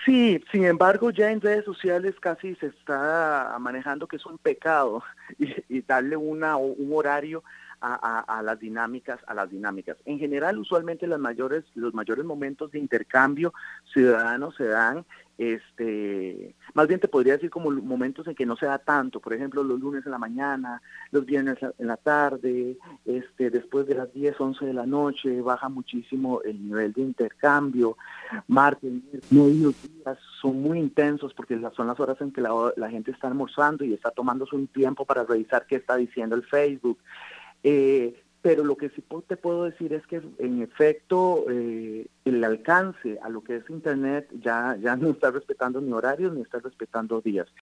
Sí, sin embargo, ya en redes sociales casi se está manejando que es un pecado y darle un horario a las dinámicas, a las dinámicas. En general, usualmente los mayores momentos de intercambio ciudadano se dan, más bien te podría decir como momentos en que no se da tanto, por ejemplo, los lunes en la mañana, los viernes en la tarde, después de las 10, 11 de la noche, baja muchísimo el nivel de intercambio. Martes, mediodías son muy intensos porque son las horas en que la gente está almorzando y está tomándose un tiempo para revisar qué está diciendo el Facebook. Pero lo que sí te puedo decir es que en efecto el alcance a lo que es Internet ya no está respetando ni horarios ni está respetando días.